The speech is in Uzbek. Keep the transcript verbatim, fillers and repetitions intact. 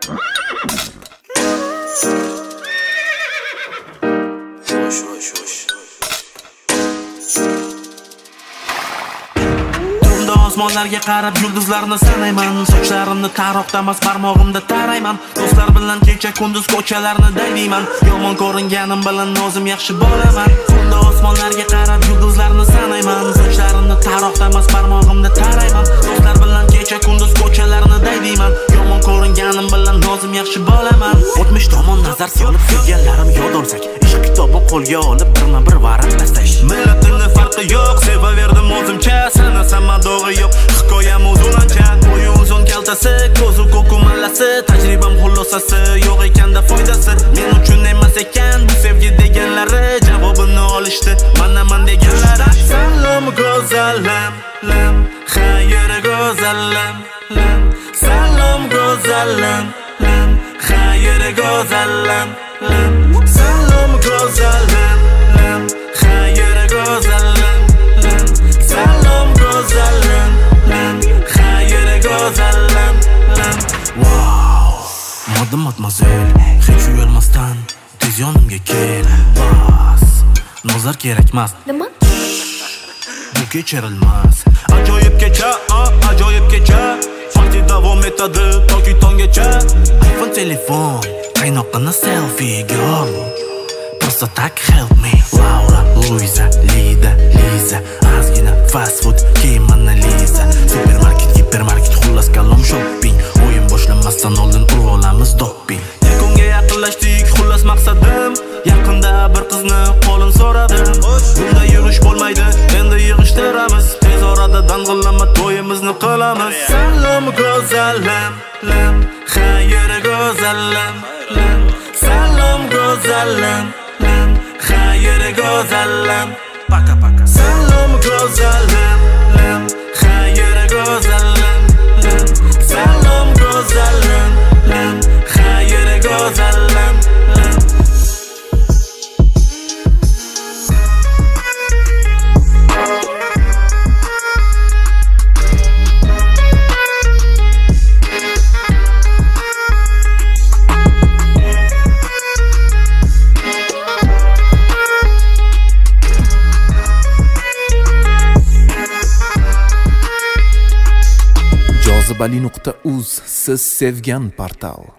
Osmonlarga qarab yulduzlarni sanayman. Sochlarimni taroqda emas barmog'imda tarayman. Do'stlar bilan kecha kunduz ko'chalarni daydiman. Yomon ko'ringanim bilan nozim yaxshi bo'laman. Tunda osmonlarga qarab yulduzlarni sanayman. Sochlarimni taroqda emas barmog'imda tarayman. Do'stlar bilan kecha kunduz ko'chalarni daydiman. Yomon ko'ringanim bilan nozim yaxshi bo'laman. O'tmish tomon nazar solib sevganlarim yod olsak, ishq kitobini qo'lga olib birma-bir varaqlasak. Millatimni farqi yo'q, sevaverdim o'zimcha, sanasam madog'i yo'q. Hikoyam uzunancha, bo'yi uzun kaltasi, ko'zi ko'ku mallasi, tajribam xulosasi, yo'q ekanda foydasi. Men uchun emas ekan bu sevgi deganlari, javobini olishdi manaman deganlari. Salom go'zalim, lam, xayr go'zalim, lam. Salom go'zalim, lam, xayr go'zalim, lam. Salom go'zalim, lam, xayr go'zalim, lam. Salom go'zalim, lam, xayr go'zalim, lam. Wow, modam matmazel, hech uyalmasdan tez yonimga kel. Bas, nozar kerakmas. Nima? Bu kechirilmas. Ajoyib kecha, ajoyib kecha. Parti davom etadi toki tonggacha. iPhone telefon, qaynoqqina selfie girl. Просто так help me. Laura, Luisa, Lida, Liza. Ozgina fast food, keyin Mona Lisa. Supermarket, hipermarket, xullas kalom shopping. O'yin boshlanmasdan oldin urib olamiz doping. Yakunga yaqinlashdik, xullas maqsadim. Yaqinda bir qizni qo'lin so'radim. Bunda yurish bo'lmaydi, endi yig'ishtiramiz. Tez orada dang'illama to'yimizni qilamiz. Salom go'zalim, lam, xayr go'zalim, lam. Salom go'zalim, lam, xayr go'zalim. Paka paka. Salom go'zalim, lam, xayr go'zalim, lam. Salom go'zalim, lam, xayr go'zalim, lam. jozibali nuqta uz siz sevgan portal.